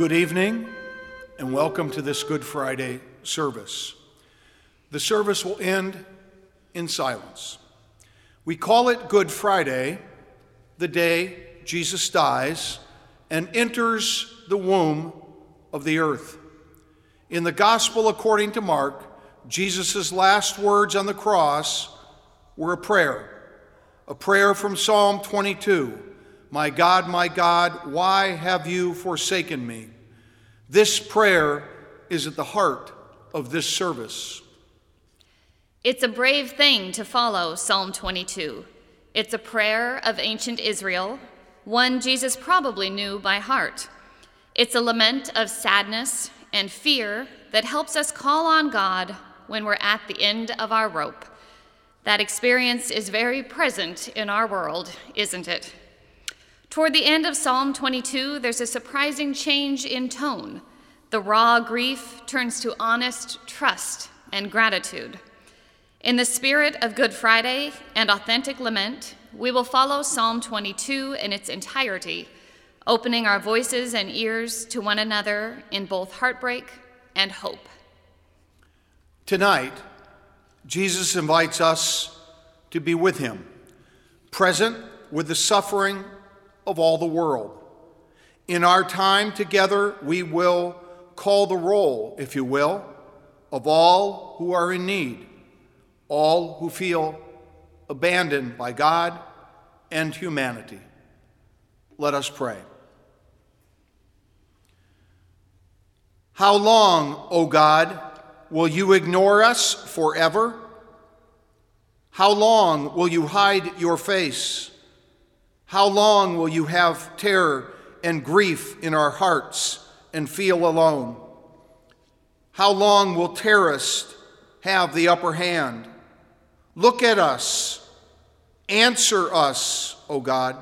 Good evening, and welcome to this Good Friday service. The service will end in silence. We call it Good Friday, the day Jesus dies and enters the womb of the earth. In the Gospel according to Mark, Jesus' last words on the cross were a prayer from Psalm 22. My God, why have you forsaken me? This prayer is at the heart of this service. It's a brave thing to follow Psalm 22. It's a prayer of ancient Israel, one Jesus probably knew by heart. It's a lament of sadness and fear that helps us call on God when we're at the end of our rope. That experience is very present in our world, isn't it? Toward the end of Psalm 22, there's a surprising change in tone. The raw grief turns to honest trust and gratitude. In the spirit of Good Friday and authentic lament, we will follow Psalm 22 in its entirety, opening our voices and ears to one another in both heartbreak and hope. Tonight, Jesus invites us to be with him, present with the suffering of all the world. In our time together, we will call the roll, if you will, of all who are in need, all who feel abandoned by God and humanity. Let us pray. How long, O God, will you ignore us forever? How long will you hide your face? How long will you have terror and grief in our hearts and feel alone? How long will terrorists have the upper hand? Look at us. Answer us, O God.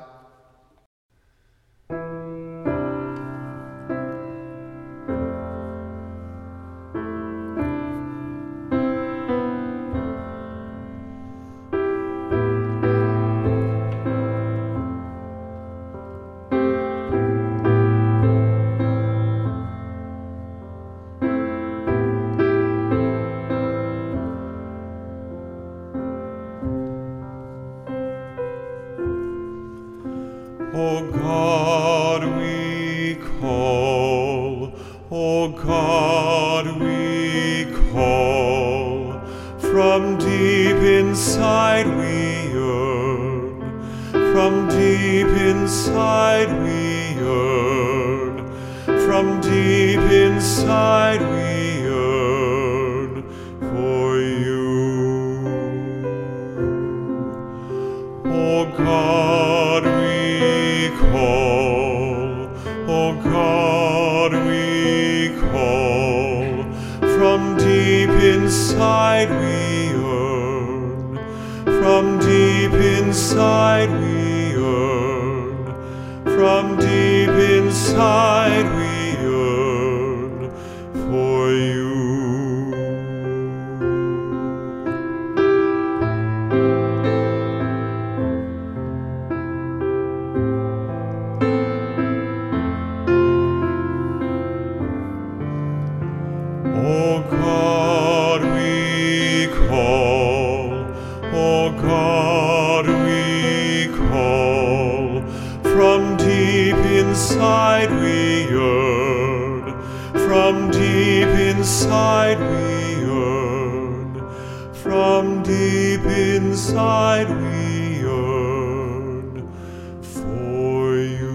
O God, we call, O God, we call, from deep inside we yearn, from deep inside we yearn, from deep inside we yearn for you. O God, O God, we call, from deep inside we yearn, from deep inside we yearn, from deep inside we yearn for you. O God, we call, O God, we call, from deep inside we yearn, from deep inside we yearn, from deep inside we yearn for you.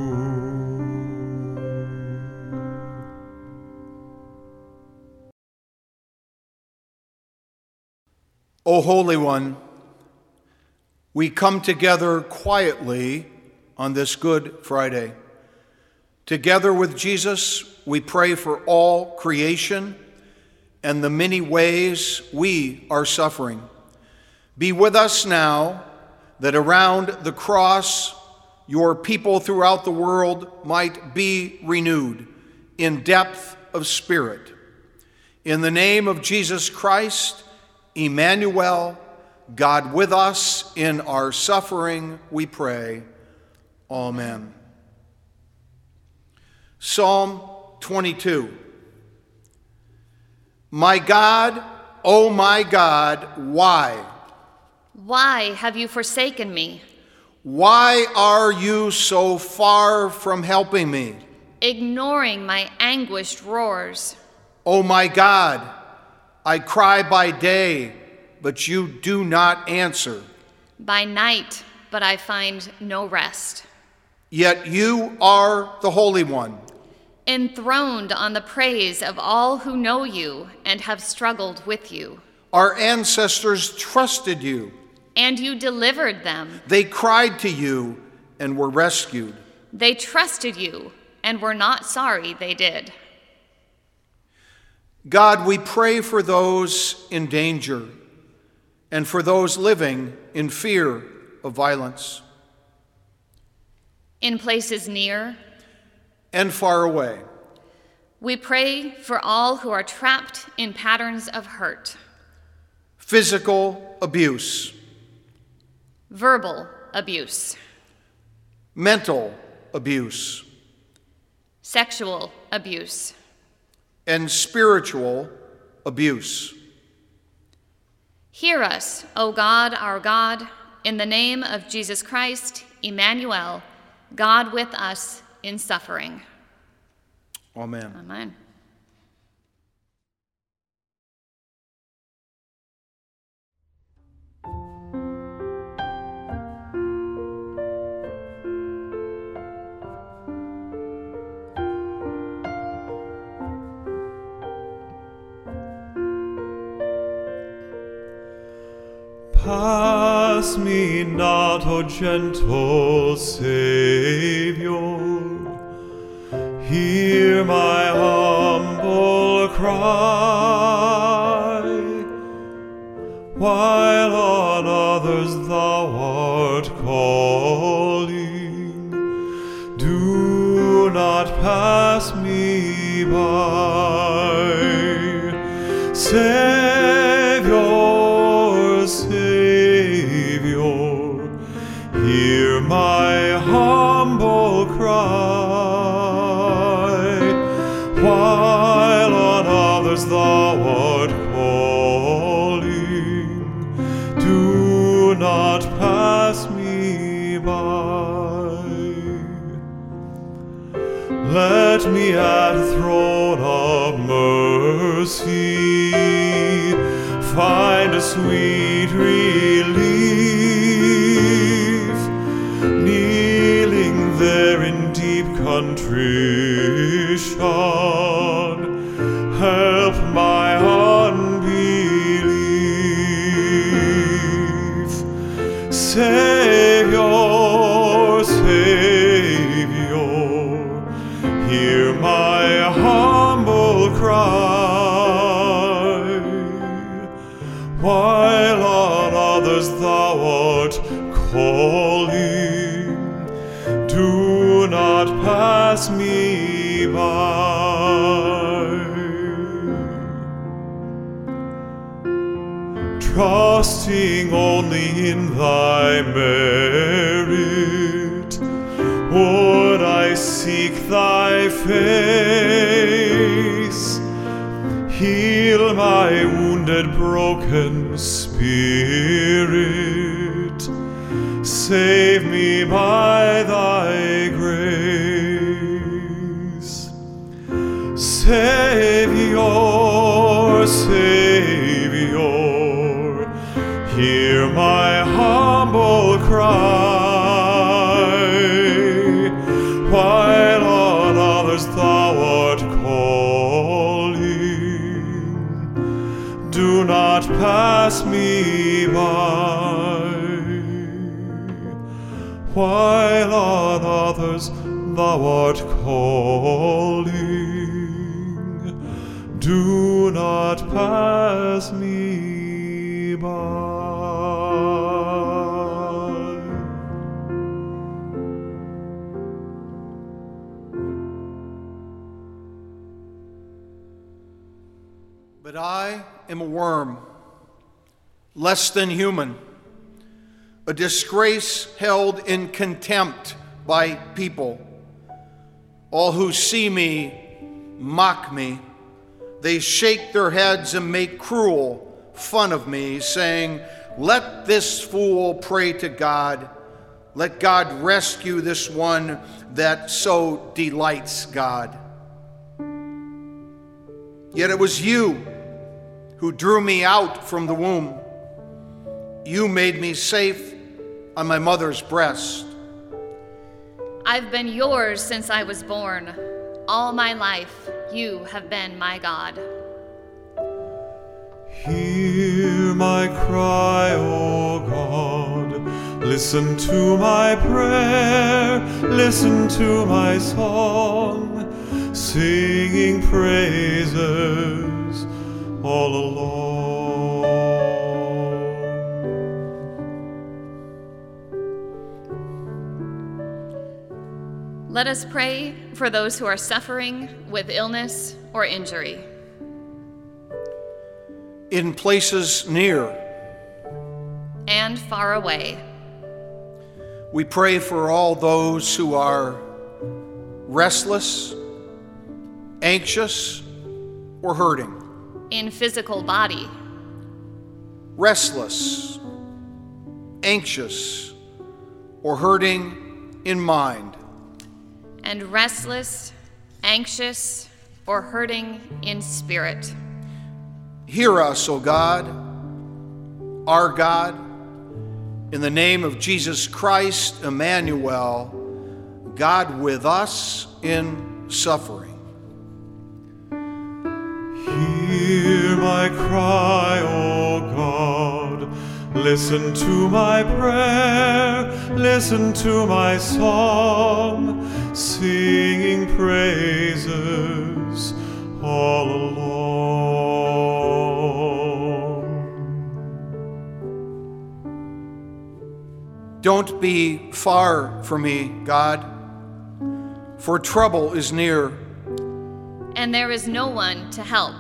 O Holy One, we come together quietly on this Good Friday. Together with Jesus, we pray for all creation and the many ways we are suffering. Be with us now, that around the cross, your people throughout the world might be renewed in depth of spirit. In the name of Jesus Christ, Emmanuel, God with us in our suffering, we pray. Amen. Psalm 22. My God, oh my God, why? Why have you forsaken me? Why are you so far from helping me? Ignoring my anguished roars. Oh my God, I cry by day, but you do not answer. By night, but I find no rest. Yet you are the Holy One. Enthroned on the praise of all who know you and have struggled with you. Our ancestors trusted you. And you delivered them. They cried to you and were rescued. They trusted you and were not sorry they did. God, we pray for those in danger and for those living in fear of violence. In places near and far away. We pray for all who are trapped in patterns of hurt. Physical abuse. Verbal abuse. Mental abuse. Sexual abuse. And spiritual abuse. Hear us, O God, our God, in the name of Jesus Christ, Emmanuel, God with us in suffering. Amen. Amen. Pass me not, O gentle Savior. Hear my humble cry. While on others thou art calling, do not pass me by. Savior, Savior, hear my humble cry. While on others thou art calling, do not pass me by. Let me at the throne of mercy find a sweet relief, kneeling there in deep contrition, help my unbelief. Savior, Savior, hear my humble cry. While on others thou art calling, do not pass me by. Trusting only in thy merit, would I seek thy face. Heal my wounded, broken spirit. Save me by thy grace. Savior, Savior, hear my humble cry. While on others thou art calling, do not pass me by. While on others thou art calling, do not pass me by. But I am a worm, less than human, a disgrace held in contempt by people. All who see me mock me. They shake their heads and make cruel fun of me, saying, "Let this fool pray to God. Let God rescue this one that so delights God." Yet it was you who drew me out from the womb. You made me safe on my mother's breast. I've been yours since I was born. All my life, you have been my God. Hear my cry, O God. Listen to my prayer. Listen to my song, singing praises all along. Let us pray for those who are suffering with illness or injury. In places near And far away. we pray for all those who are restless, anxious, or hurting. In physical body. Restless, anxious, or hurting in mind. And restless, anxious, or hurting in spirit. Hear us, O God, our God, in the name of Jesus Christ, Emmanuel, God with us in suffering. Hear my cry, O God. Listen to my prayer. Listen to my song, singing praises all along. Don't be far from me, God, for trouble is near. And there is no one to help.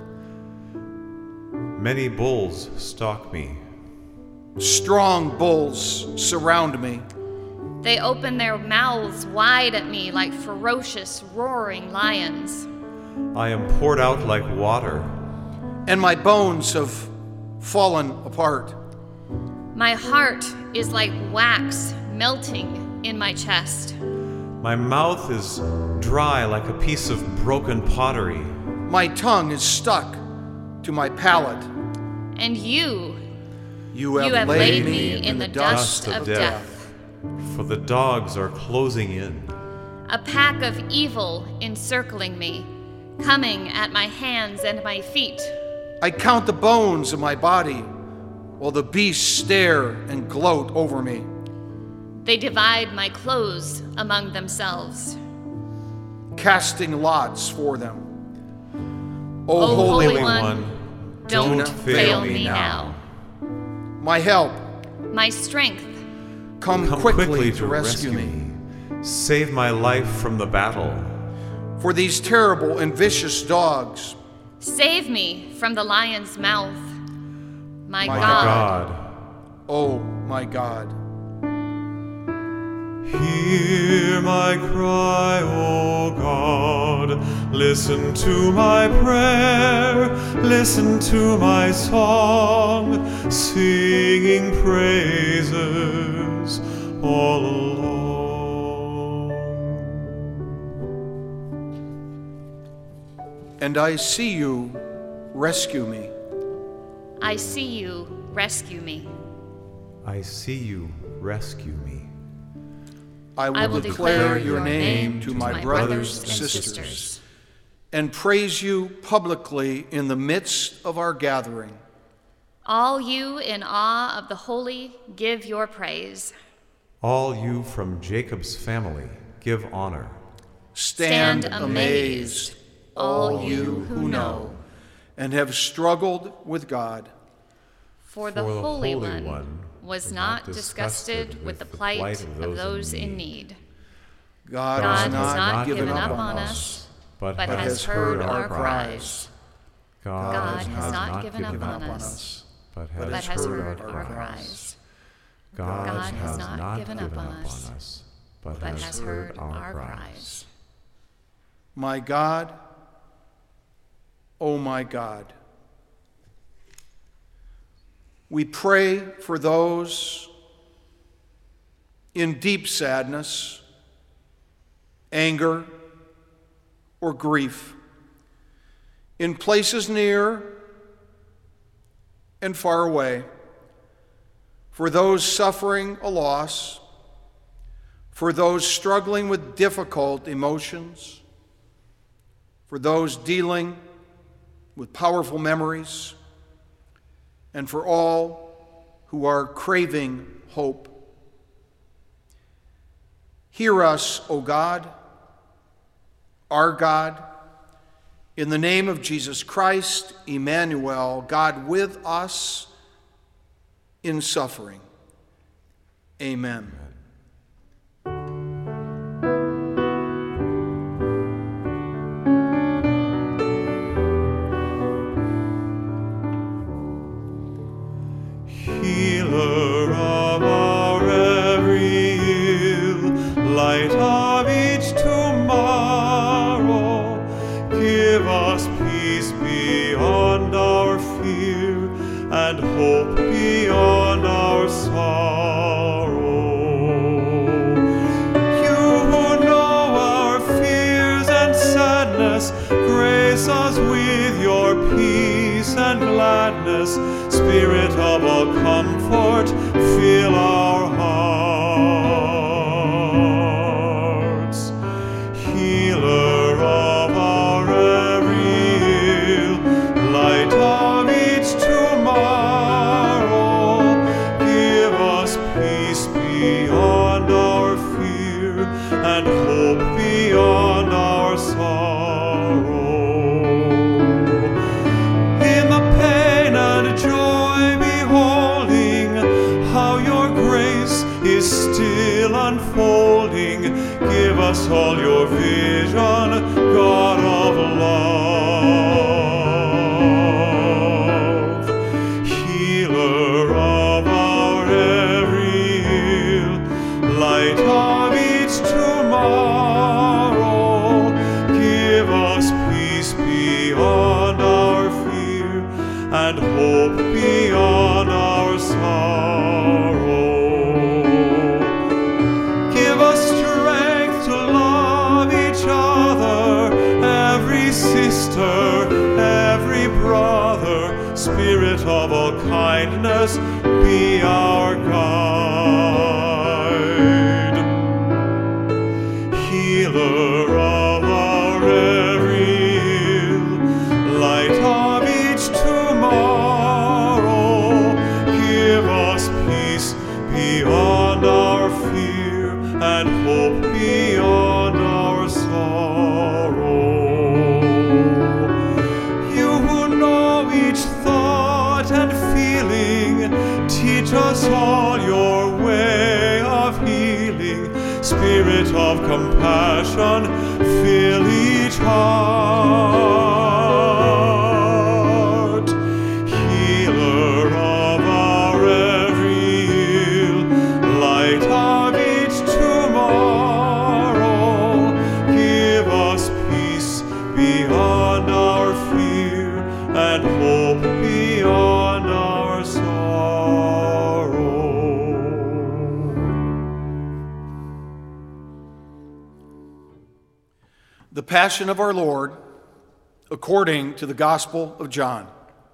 Many bulls stalk me. Strong bulls surround me. They open their mouths wide at me like ferocious, roaring lions. I am poured out like water. And my bones have fallen apart. My heart is like wax melting in my chest. My mouth is dry like a piece of broken pottery. My tongue is stuck to my palate. And you have laid me in the dust of death. For the dogs are closing in. A pack of evil encircling me, coming at my hands and my feet. I count the bones of my body, while the beasts stare and gloat over me. They divide my clothes among themselves. Casting lots for them. O Holy Holy One, One, don't fail me now. my help, My strength, come quickly to rescue me. Save my life from the battle. For these terrible and vicious dogs, save me from the lion's mouth. My My God, oh my God. Hear my cry, O God. Listen to my prayer. Listen to my song, singing praises all along. And I see you rescue me. I see you rescue me. I see you rescue me. I will declare your name to my brothers and sisters, and praise you publicly in the midst of our gathering. All you in awe of the holy, give your praise. All you from Jacob's family, give honor. Stand amazed, all you who know, and have struggled with God. For the Holy One was not disgusted with the plight of those in need. God has not given up on us, but has heard our cries. God has not given up on us, but but has heard our cries. God has not given up on us, but has heard our cries. My God, O my God. We pray for those in deep sadness, anger, or grief, in places near and far away, for those suffering a loss, for those struggling with difficult emotions, for those dealing with powerful memories, and for all who are craving hope. Hear us, O God, our God, in the name of Jesus Christ, Emmanuel, God with us in suffering. Amen. Healer of our every ill, light of each tomorrow, give us peace beyond our fear and hope beyond our sorrow. You who know our fears and sadness, grace us with your peace and gladness. Spirit of all comfort, fill our hearts. Healer of our every ill, light of each tomorrow, give us peace beyond our fear and hope beyond our sorrow. In the pain and joy beholding how your grace is still unfolding, give us all your vision, God of love. Healer of our every ill, light of each tomorrow, give us peace beyond our fear and hope beyond our sorrow. Give us strength to love each other, every sister, every brother. Spirit of all kindness, be our guide. Healer of our every ill, light of each tomorrow, give us peace beyond our fear and hope beyond our sorrow. You who know each thought and feeling, teach us all your way of healing. Spirit of compassion, fill each heart. Healer of our every ill, light of each tomorrow, give us peace beyond our fear and hope beyond our sorrow. The Passion of our Lord, according to the Gospel of John.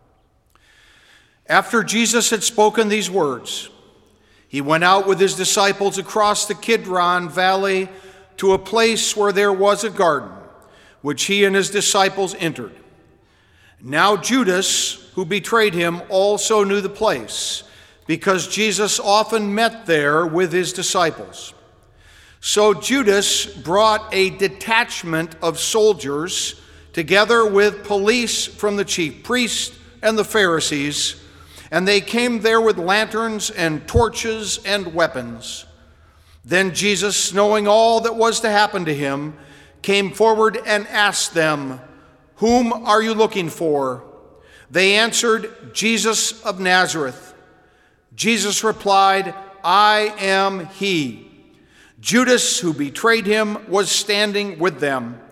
After Jesus had spoken these words, he went out with his disciples across the Kidron Valley to a place where there was a garden, which he and his disciples entered. Now Judas, who betrayed him, also knew the place, because Jesus often met there with his disciples. So Judas brought a detachment of soldiers together with police from the chief priests and the Pharisees, and they came there with lanterns and torches and weapons. Then Jesus, knowing all that was to happen to him, came forward and asked them, "Whom are you looking for?" They answered, "Jesus of Nazareth." Jesus replied, "I am he." Judas, who betrayed him, was standing with them.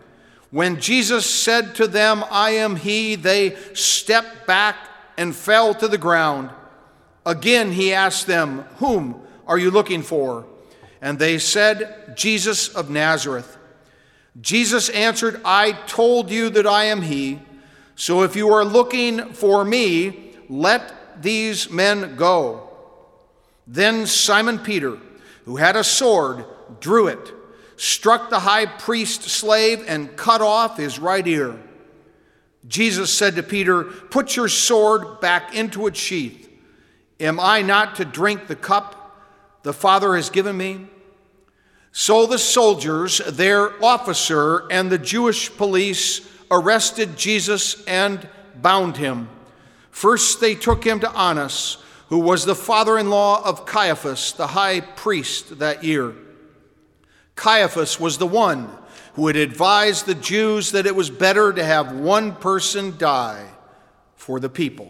When Jesus said to them, "I am he," they stepped back and fell to the ground. Again he asked them, "Whom are you looking for?" And they said, "Jesus of Nazareth." Jesus answered, "I told you that I am he. So if you are looking for me, let these men go." Then Simon Peter, who had a sword, drew it, struck the high priest's slave, and cut off his right ear. Jesus said to Peter, "Put your sword back into its sheath. Am I not to drink the cup the Father has given me?" So the soldiers, their officer, and the Jewish police arrested Jesus and bound him. First they took him to Annas, who was the father-in-law of Caiaphas, the high priest that year. Caiaphas was the one who had advised the Jews that it was better to have one person die for the people.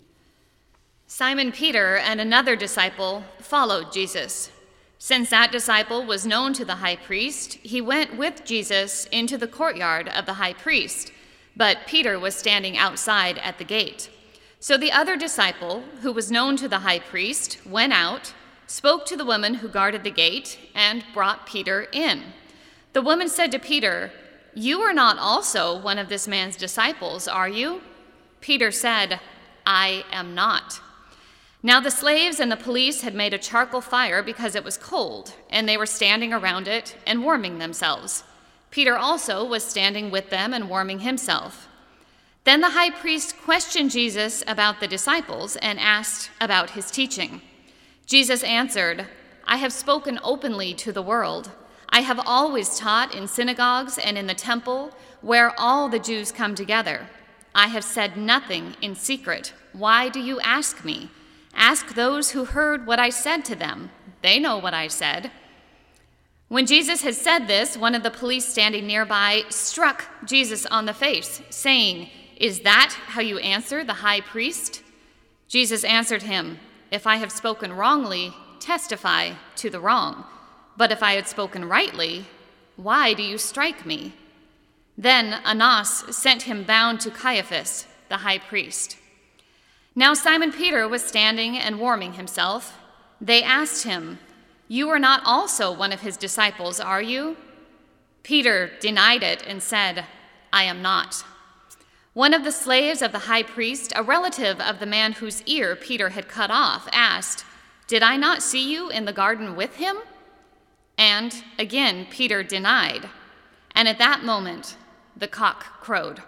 Simon Peter and another disciple followed Jesus. Since that disciple was known to the high priest, he went with Jesus into the courtyard of the high priest, but Peter was standing outside at the gate. So the other disciple, who was known to the high priest, went out, spoke to the woman who guarded the gate, and brought Peter in. The woman said to Peter, "You are not also one of this man's disciples, are you?" Peter said, "I am not." Now the slaves and the police had made a charcoal fire because it was cold, and they were standing around it and warming themselves. Peter also was standing with them and warming himself. Then the high priest questioned Jesus about the disciples and asked about his teaching. Jesus answered, "I have spoken openly to the world. I have always taught in synagogues and in the temple where all the Jews come together. I have said nothing in secret. Why do you ask me? Ask those who heard what I said to them. They know what I said." When Jesus had said this, one of the police standing nearby struck Jesus on the face, saying, "Is that how you answer the high priest?" Jesus answered him, "If I have spoken wrongly, testify to the wrong. But if I had spoken rightly, why do you strike me?" Then Annas sent him bound to Caiaphas, the high priest. Now Simon Peter was standing and warming himself. They asked him, "You are not also one of his disciples, are you?" Peter denied it and said, "I am not." One of the slaves of the high priest, a relative of the man whose ear Peter had cut off, asked, "Did I not see you in the garden with him?" And again Peter denied. And at that moment the cock crowed.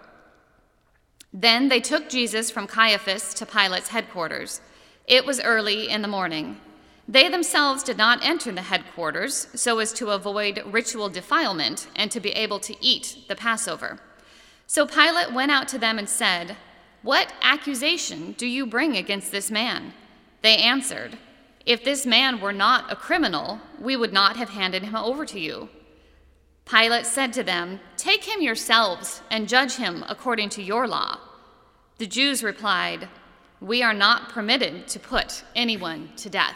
Then they took Jesus from Caiaphas to Pilate's headquarters. It was early in the morning. They themselves did not enter the headquarters so as to avoid ritual defilement and to be able to eat the Passover. So Pilate went out to them and said, "What accusation do you bring against this man?" They answered, "If this man were not a criminal, we would not have handed him over to you." Pilate said to them, "Take him yourselves and judge him according to your law." The Jews replied, "We are not permitted to put anyone to death."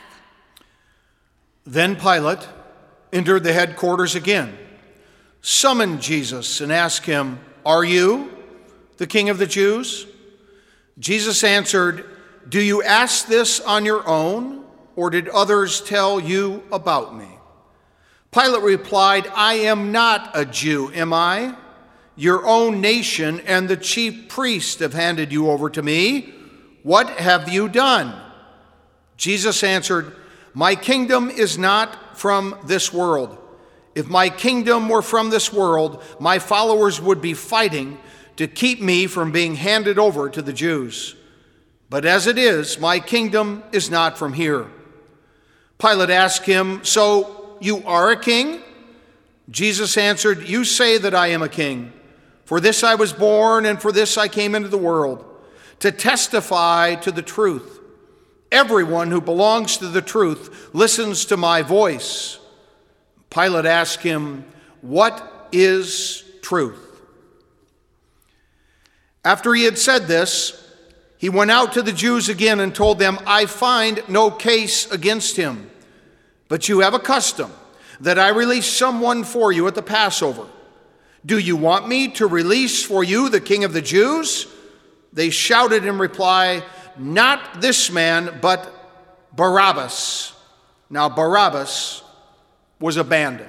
Then Pilate entered the headquarters again, summoned Jesus, and asked him, "Are you the king of the Jews?" Jesus answered, "Do you ask this on your own, or did others tell you about me?" Pilate replied, "I am not a Jew, am I? Your own nation and the chief priests have handed you over to me. What have you done?" Jesus answered, "My kingdom is not from this world. If my kingdom were from this world, my followers would be fighting to keep me from being handed over to the Jews. But as it is, my kingdom is not from here." Pilate asked him, "So you are a king?" Jesus answered, "You say that I am a king. For this I was born, and for this I came into the world, to testify to the truth. Everyone who belongs to the truth listens to my voice." Pilate asked him, "What is truth?" After he had said this, he went out to the Jews again and told them, "I find no case against him, but you have a custom that I release someone for you at the Passover. "Do you want me to release for you the King of the Jews?" They shouted in reply, "Not this man, but Barabbas." Now Barabbas was a bandit.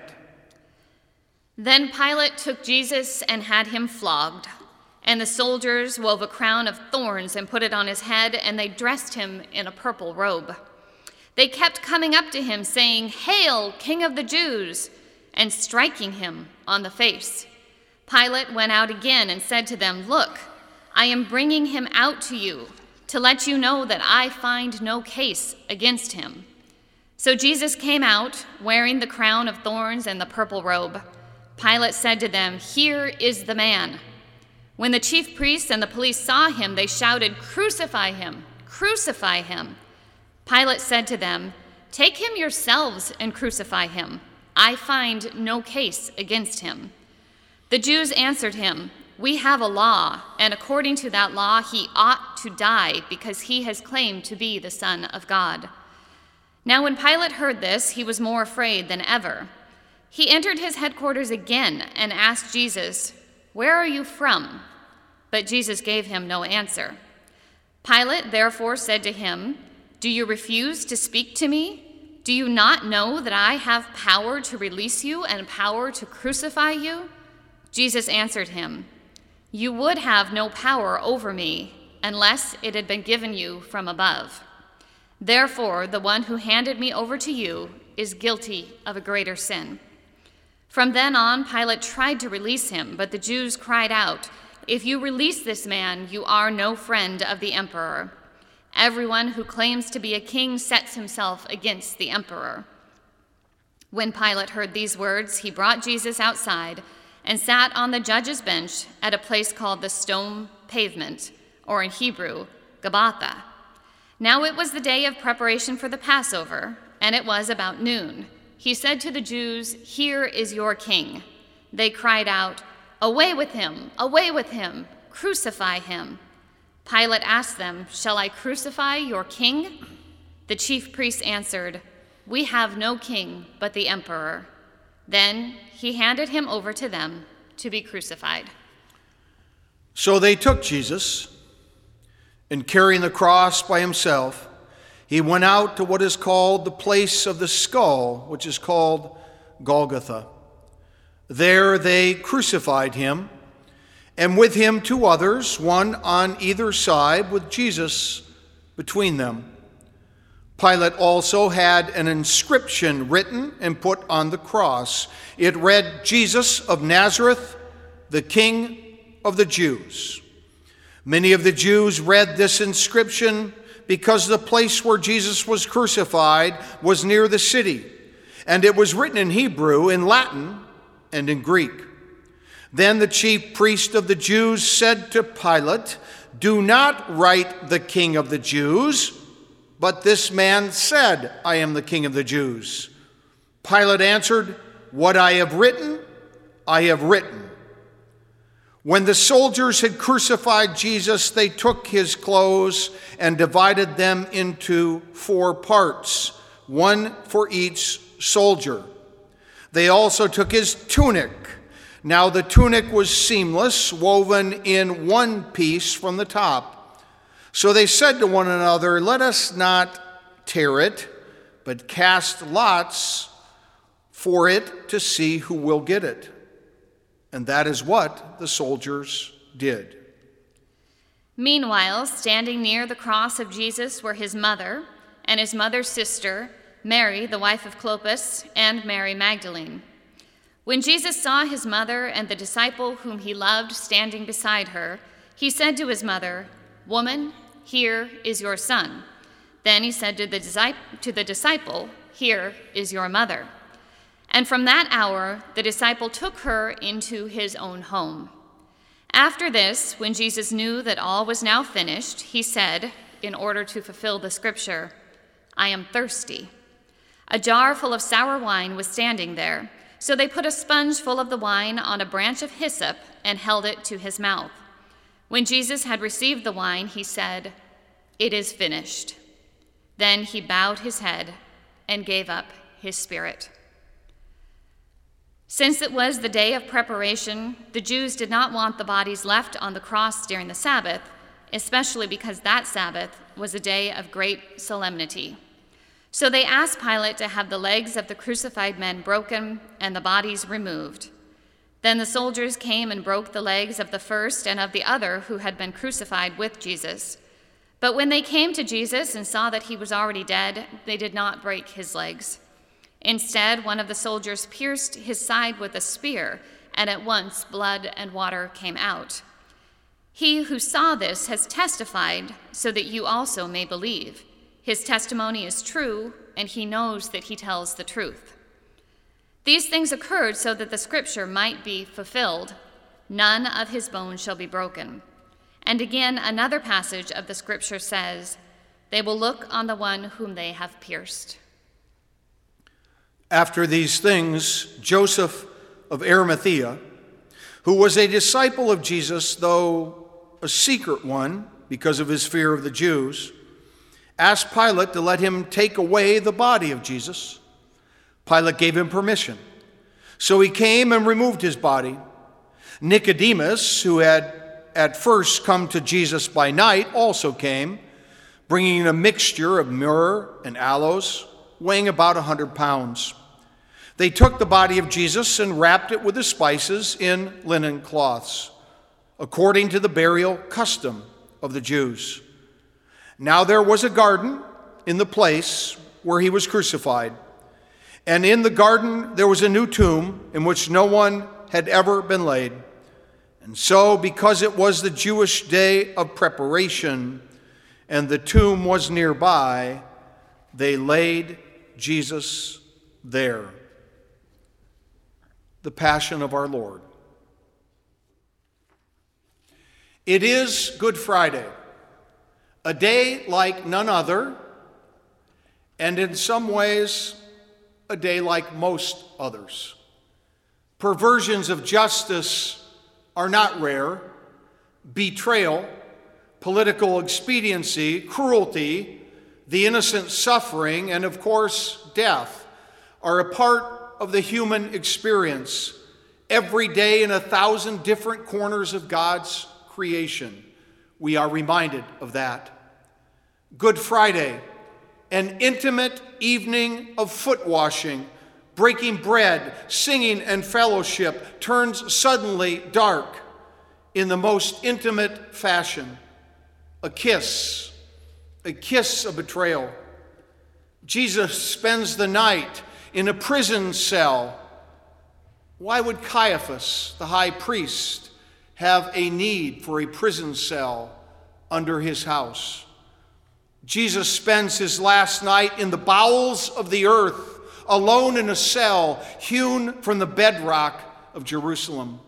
Then Pilate took Jesus and had him flogged. And the soldiers wove a crown of thorns and put it on his head, and they dressed him in a purple robe. They kept coming up to him, saying, "Hail, King of the Jews!" and striking him on the face. Pilate went out again and said to them, "Look, I am bringing him out to you to let you know that I find no case against him." So Jesus came out, wearing the crown of thorns and the purple robe. Pilate said to them, "Here is the man." When the chief priests and the police saw him, they shouted, "Crucify him! Crucify him!" Pilate said to them, "Take him yourselves and crucify him. I find no case against him." The Jews answered him, "We have a law, and according to that law he ought to die because he has claimed to be the Son of God." Now when Pilate heard this, he was more afraid than ever. He entered his headquarters again and asked Jesus, "Where are you from?" But Jesus gave him no answer. Pilate therefore said to him, "Do you refuse to speak to me? Do you not know that I have power to release you and power to crucify you?" Jesus answered him, "You would have no power over me unless it had been given you from above. Therefore, the one who handed me over to you is guilty of a greater sin." From then on, Pilate tried to release him, but the Jews cried out, "If you release this man, you are no friend of the emperor. Everyone who claims to be a king sets himself against the emperor." When Pilate heard these words, he brought Jesus outside and sat on the judge's bench at a place called the Stone Pavement, or in Hebrew, Gabbatha. Now it was the day of preparation for the Passover, and it was about noon. He said to the Jews, "Here is your king." They cried out, "Away with him! Away with him! Crucify him!" Pilate asked them, "Shall I crucify your king?" The chief priests answered, "We have no king but the emperor." Then he handed him over to them to be crucified. So they took Jesus, and carrying the cross by himself, he went out to what is called the place of the skull, which is called Golgotha. There they crucified him, and with him 2 others, one on either side, with Jesus between them. Pilate also had an inscription written and put on the cross. It read, "Jesus of Nazareth, the King of the Jews." Many of the Jews read this inscription because the place where Jesus was crucified was near the city, and it was written in Hebrew, in Latin, and in Greek. Then the chief priest of the Jews said to Pilate, "Do not write the King of the Jews, but this man said, 'I am the King of the Jews.'" Pilate answered, "What I have written, I have written." When the soldiers had crucified Jesus, they took his clothes and divided them into 4 parts, one for each soldier. They also took his tunic. Now the tunic was seamless, woven in one piece from the top. So they said to one another, "Let us not tear it, but cast lots for it to see who will get it." And that is what the soldiers did. Meanwhile, standing near the cross of Jesus were his mother and his mother's sister, Mary, the wife of Clopas, and Mary Magdalene. When Jesus saw his mother and the disciple whom he loved standing beside her, he said to his mother, "Woman, here is your son." Then he said to the disciple, "Here is your mother." And from that hour, the disciple took her into his own home. After this, when Jesus knew that all was now finished, he said, in order to fulfill the scripture, "I am thirsty." A jar full of sour wine was standing there, so they put a sponge full of the wine on a branch of hyssop and held it to his mouth. When Jesus had received the wine, he said, "It is finished." Then he bowed his head and gave up his spirit. Since it was the day of preparation, the Jews did not want the bodies left on the cross during the Sabbath, especially because that Sabbath was a day of great solemnity. So they asked Pilate to have the legs of the crucified men broken and the bodies removed. Then the soldiers came and broke the legs of the first and of the other who had been crucified with Jesus. But when they came to Jesus and saw that he was already dead, they did not break his legs. Instead, one of the soldiers pierced his side with a spear, and at once blood and water came out. He who saw this has testified so that you also may believe. His testimony is true, and he knows that he tells the truth. These things occurred so that the scripture might be fulfilled. None of his bones shall be broken. And again, another passage of the scripture says, they will look on the one whom they have pierced. After these things, Joseph of Arimathea, who was a disciple of Jesus, though a secret one because of his fear of the Jews, asked Pilate to let him take away the body of Jesus. Pilate gave him permission. So he came and removed his body. Nicodemus, who had at first come to Jesus by night, also came, bringing a mixture of myrrh and aloes, weighing about 100 pounds. They took the body of Jesus and wrapped it with the spices in linen cloths, according to the burial custom of the Jews. Now there was a garden in the place where he was crucified, and in the garden there was a new tomb in which no one had ever been laid. And so, because it was the Jewish day of preparation and the tomb was nearby, they laid Jesus there. The Passion of our Lord. It is Good Friday, a day like none other, and in some ways, a day like most others. Perversions of justice are not rare. Betrayal, political expediency, cruelty, the innocent suffering, and of course, death are a part of the human experience every day in 1,000 different corners of God's creation. We are reminded of that. Good Friday, an intimate evening of foot washing, breaking bread, singing, and fellowship turns suddenly dark in the most intimate fashion. A kiss of betrayal. Jesus spends the night in a prison cell. Why would Caiaphas, the high priest, have a need for a prison cell under his house? Jesus spends his last night in the bowels of the earth, alone in a cell hewn from the bedrock of Jerusalem.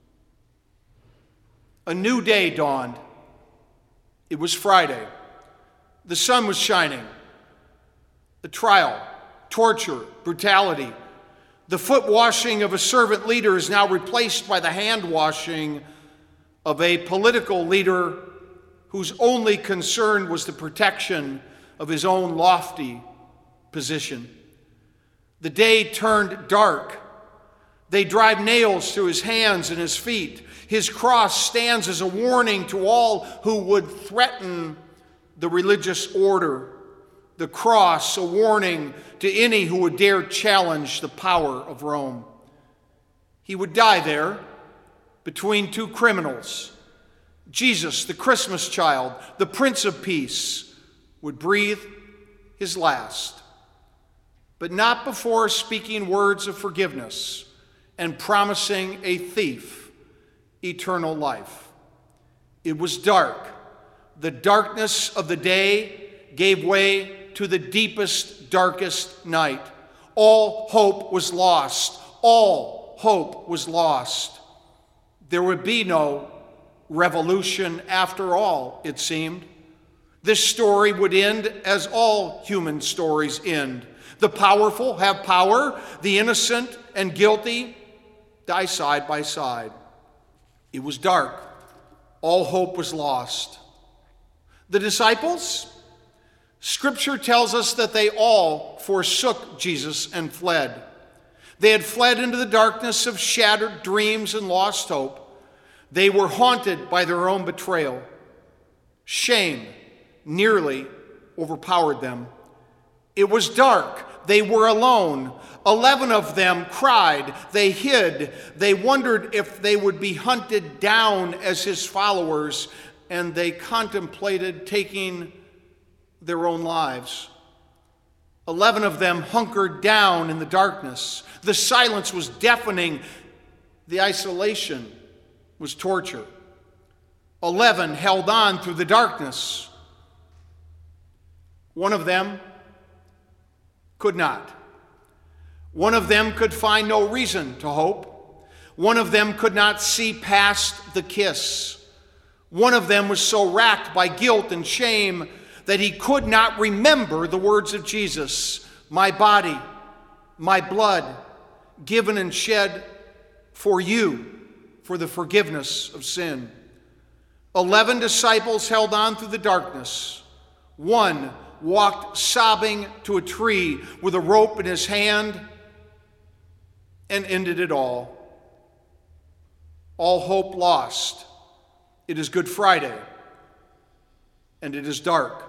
A new day dawned. It was Friday. The sun was shining. The trial, torture, brutality. The foot washing of a servant leader is now replaced by the hand washing of a political leader whose only concern was the protection of his own lofty position. The day turned dark. They drive nails through his hands and his feet. His cross stands as a warning to all who would threaten the religious order. The cross, a warning to any who would dare challenge the power of Rome. He would die there between two criminals. Jesus, the Christmas child, the Prince of Peace, would breathe his last, but not before speaking words of forgiveness and promising a thief eternal life. It was dark. The darkness of the day gave way to the deepest, darkest night. All hope was lost. All hope was lost. There would be no revolution after all, it seemed. This story would end as all human stories end. The powerful have power, the innocent and guilty die side by side. It was dark. All hope was lost. The disciples? Scripture tells us that they all forsook Jesus and fled. They had fled into the darkness of shattered dreams and lost hope. They were haunted by their own betrayal. Shame nearly overpowered them. It was dark. They were alone. 11 of them cried. They hid. They wondered if they would be hunted down as his followers, and they contemplated taking their own lives. 11 of them hunkered down in the darkness. The silence was deafening. The isolation was torture. 11 held on through the darkness. One of them could not. One of them could find no reason to hope. One of them could not see past the kiss. One of them was so racked by guilt and shame that he could not remember the words of Jesus, "My body, my blood, given and shed for you for the forgiveness of sin." 11 disciples held on through the darkness. One walked sobbing to a tree with a rope in his hand and ended it all. All hope lost. It is Good Friday, and it is dark.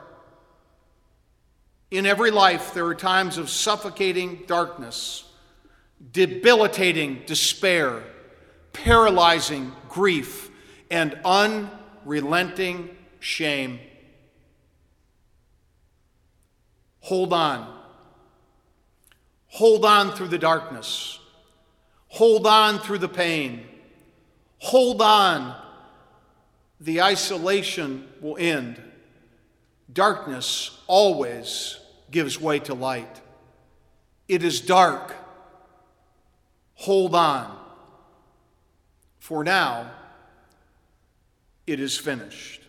In every life, there are times of suffocating darkness, debilitating despair, paralyzing grief, and unrelenting shame. Hold on. Hold on through the darkness. Hold on through the pain. Hold on. The isolation will end. Darkness always gives way to light. It is dark. Hold on. For now, it is finished.